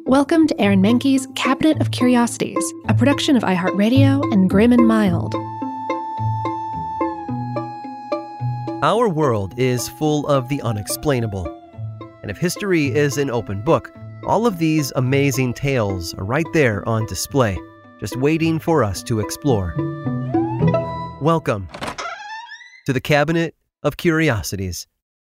Welcome to Aaron Mahnke's Cabinet of Curiosities, a production of iHeartRadio and Grim and Mild. Our world is full of the unexplainable. And if history is an open book, all of these amazing tales are right there on display, just waiting for us to explore. Welcome to the Cabinet of Curiosities.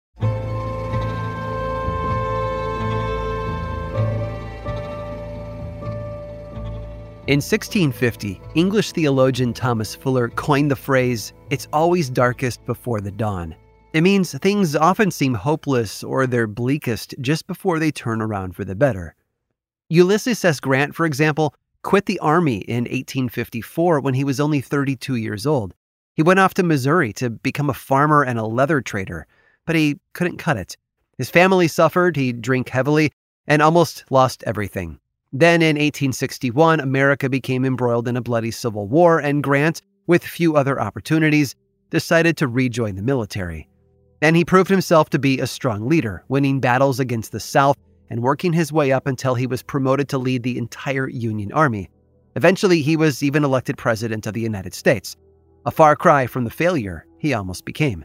In 1650, English theologian Thomas Fuller coined the phrase, "It's always darkest before the dawn." It means things often seem hopeless or they're bleakest just before they turn around for the better. Ulysses S. Grant, for example, quit the Army in 1854 when he was only 32 years old. He went off to Missouri to become a farmer and a leather trader, but he couldn't cut it. His family suffered, he drank heavily, and almost lost everything. Then in 1861, America became embroiled in a bloody civil war, and Grant, with few other opportunities, decided to rejoin the military. And he proved himself to be a strong leader, winning battles against the South and working his way up until he was promoted to lead the entire Union Army. Eventually, he was even elected President of the United States, a far cry from the failure he almost became.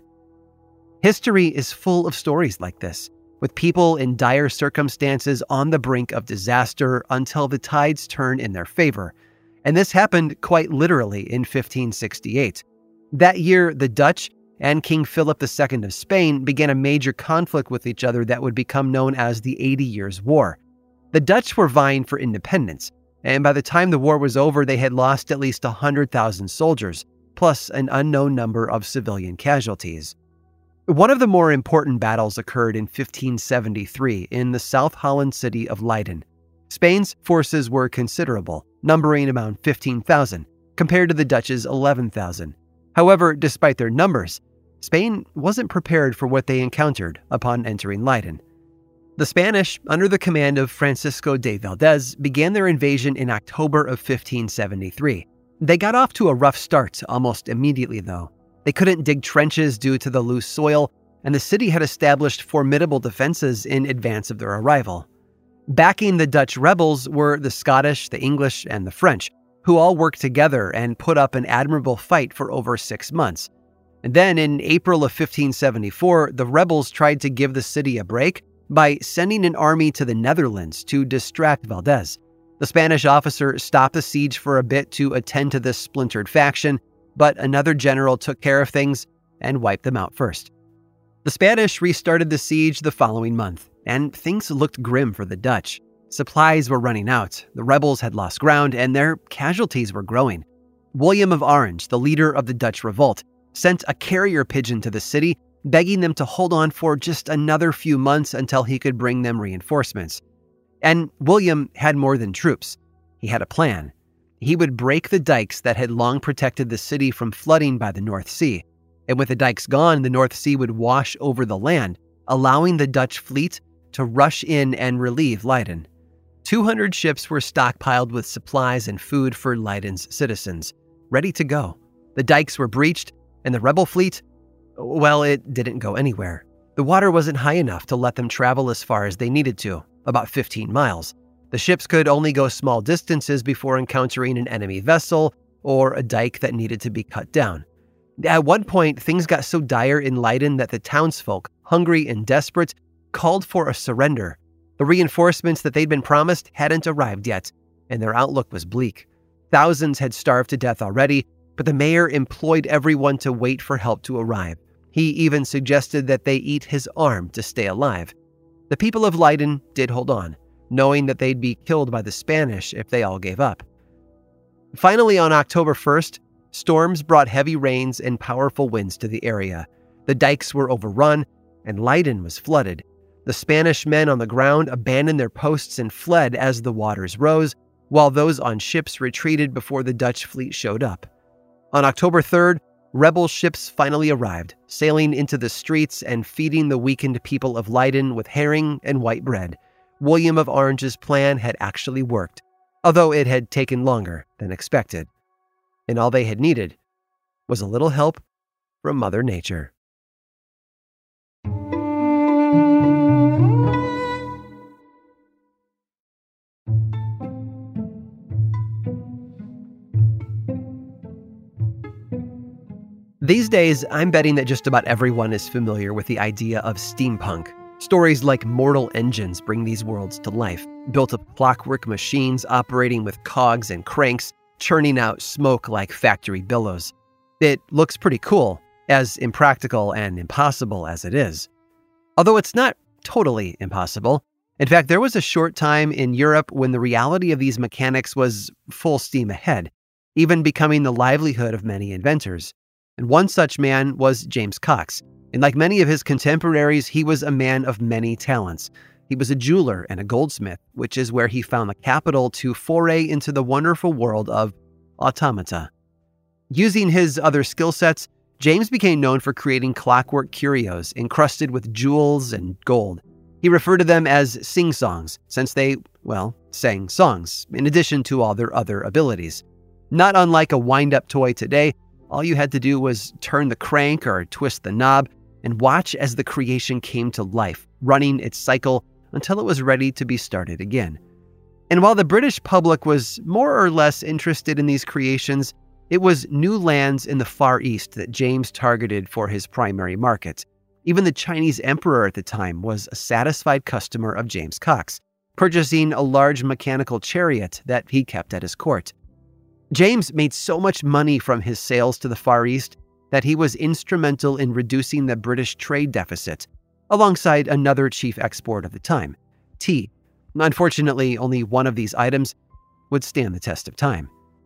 History is full of stories like this, with people in dire circumstances on the brink of disaster until the tides turn in their favor. And this happened quite literally in 1568. That year, the Dutch and King Philip II of Spain began a major conflict with each other that would become known as the 80 Years' War. The Dutch were vying for independence, and by the time the war was over, they had lost at least 100,000 soldiers, plus an unknown number of civilian casualties. One of the more important battles occurred in 1573 in the South Holland city of Leiden. Spain's forces were considerable, numbering around 15,000, compared to the Dutch's 11,000. However, despite their numbers, Spain wasn't prepared for what they encountered upon entering Leiden. The Spanish, under the command of Francisco de Valdez, began their invasion in October of 1573. They got off to a rough start almost immediately, though. They couldn't dig trenches due to the loose soil, and the city had established formidable defenses in advance of their arrival. Backing the Dutch rebels were the Scottish, the English, and the French, who all worked together and put up an admirable fight for over 6 months. And then in April of 1574, the rebels tried to give the city a break by sending an army to the Netherlands to distract Valdez. The Spanish officer stopped the siege for a bit to attend to this splintered faction, but another general took care of things and wiped them out first. The Spanish restarted the siege the following month, and things looked grim for the Dutch. Supplies were running out, the rebels had lost ground, and their casualties were growing. William of Orange, the leader of the Dutch revolt, sent a carrier pigeon to the city, begging them to hold on for just another few months until he could bring them reinforcements. And William had more than troops. He had a plan. He would break the dikes that had long protected the city from flooding by the North Sea. And with the dikes gone, the North Sea would wash over the land, allowing the Dutch fleet to rush in and relieve Leiden. 200 ships were stockpiled with supplies and food for Leiden's citizens, ready to go. The dikes were breached, and the rebel fleet, well, it didn't go anywhere. The water wasn't high enough to let them travel as far as they needed to, about 15 miles. The ships could only go small distances before encountering an enemy vessel or a dike that needed to be cut down. At one point, things got so dire in Leiden that the townsfolk, hungry and desperate, called for a surrender. The reinforcements that they'd been promised hadn't arrived yet, and their outlook was bleak. Thousands had starved to death already, but the mayor employed everyone to wait for help to arrive. He even suggested that they eat his arm to stay alive. The people of Leiden did hold on, knowing that they'd be killed by the Spanish if they all gave up. Finally, on October 1st, storms brought heavy rains and powerful winds to the area. The dikes were overrun, and Leiden was flooded. The Spanish men on the ground abandoned their posts and fled as the waters rose, while those on ships retreated before the Dutch fleet showed up. On October 3rd, rebel ships finally arrived, sailing into the streets and feeding the weakened people of Leiden with herring and white bread. William of Orange's plan had actually worked, although it had taken longer than expected. And all they had needed was a little help from Mother Nature. These days, I'm betting that just about everyone is familiar with the idea of steampunk. Stories like Mortal Engines bring these worlds to life, built of clockwork machines operating with cogs and cranks, churning out smoke like factory billows. It looks pretty cool, as impractical and impossible as it is. Although it's not totally impossible. In fact, there was a short time in Europe when the reality of these mechanics was full steam ahead, even becoming the livelihood of many inventors. And one such man was James Cox. And like many of his contemporaries, he was a man of many talents. He was a jeweler and a goldsmith, which is where he found the capital to foray into the wonderful world of automata. Using his other skill sets, James became known for creating clockwork curios encrusted with jewels and gold. He referred to them as sing-songs, since they, sang songs, in addition to all their other abilities. Not unlike a wind-up toy today, all you had to do was turn the crank or twist the knob and watch as the creation came to life, running its cycle until it was ready to be started again. And while the British public was more or less interested in these creations, it was new lands in the Far East that James targeted for his primary market. Even the Chinese emperor at the time was a satisfied customer of James Cox, purchasing a large mechanical chariot that he kept at his court. James made so much money from his sales to the Far East that he was instrumental in reducing the British trade deficit, alongside another chief export of the time, tea. Unfortunately, only one of these items would stand the test of time.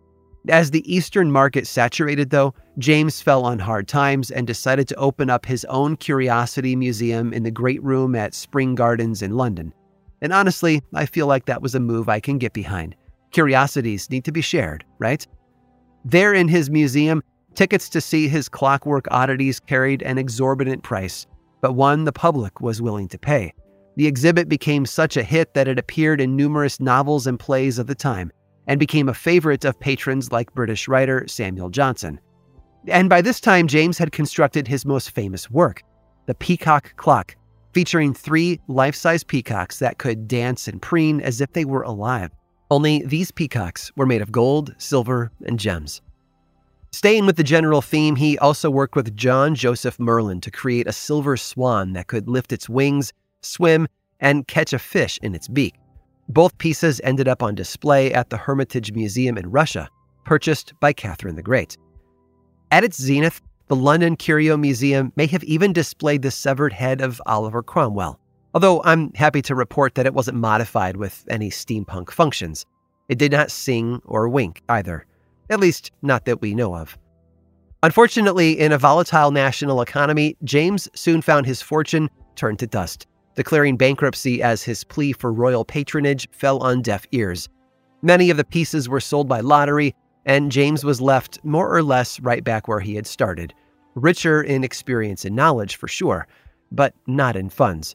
As the Eastern market saturated, though, James fell on hard times and decided to open up his own curiosity museum in the Great Room at Spring Gardens in London. And honestly, I feel like that was a move I can get behind. Curiosities need to be shared, right? There in his museum, tickets to see his clockwork oddities carried an exorbitant price, but one the public was willing to pay. The exhibit became such a hit that it appeared in numerous novels and plays of the time, and became a favorite of patrons like British writer Samuel Johnson. And by this time, James had constructed his most famous work, the Peacock Clock, featuring 3 life-size peacocks that could dance and preen as if they were alive. Only these peacocks were made of gold, silver, and gems. Staying with the general theme, he also worked with John Joseph Merlin to create a silver swan that could lift its wings, swim, and catch a fish in its beak. Both pieces ended up on display at the Hermitage Museum in Russia, purchased by Catherine the Great. At its zenith, the London Curio Museum may have even displayed the severed head of Oliver Cromwell, although I'm happy to report that it wasn't modified with any steampunk functions. It did not sing or wink either, at least not that we know of. Unfortunately, in a volatile national economy, James soon found his fortune turned to dust. Declaring bankruptcy as his plea for royal patronage fell on deaf ears. Many of the pieces were sold by lottery, and James was left more or less right back where he had started. Richer in experience and knowledge, for sure, but not in funds.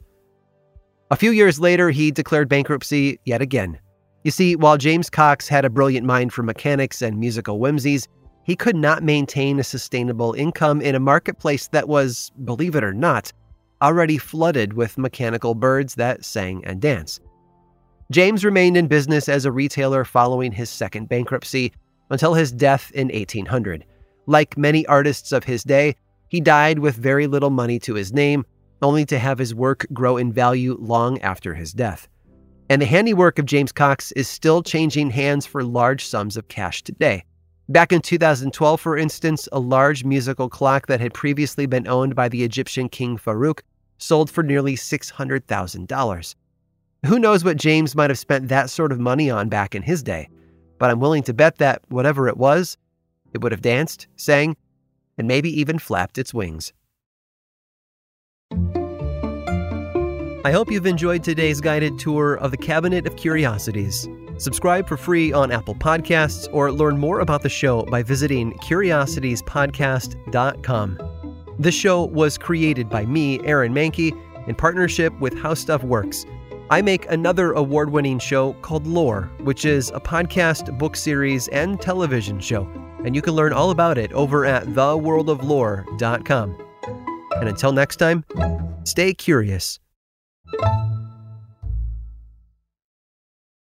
A few years later, he declared bankruptcy yet again. You see, while James Cox had a brilliant mind for mechanics and musical whimsies, he could not maintain a sustainable income in a marketplace that was, believe it or not, already flooded with mechanical birds that sang and danced. James remained in business as a retailer following his second bankruptcy until his death in 1800. Like many artists of his day, he died with very little money to his name, only to have his work grow in value long after his death. And the handiwork of James Cox is still changing hands for large sums of cash today. Back in 2012, for instance, a large musical clock that had previously been owned by the Egyptian king Farouk sold for nearly $600,000. Who knows what James might have spent that sort of money on back in his day, but I'm willing to bet that whatever it was, it would have danced, sang, and maybe even flapped its wings. I hope you've enjoyed today's guided tour of the Cabinet of Curiosities. Subscribe for free on Apple Podcasts or learn more about the show by visiting curiositiespodcast.com. This show was created by me, Aaron Mahnke, in partnership with How Stuff Works. I make another award-winning show called Lore, which is a podcast, book series, and television show, and you can learn all about it over at theworldoflore.com. And until next time, stay curious.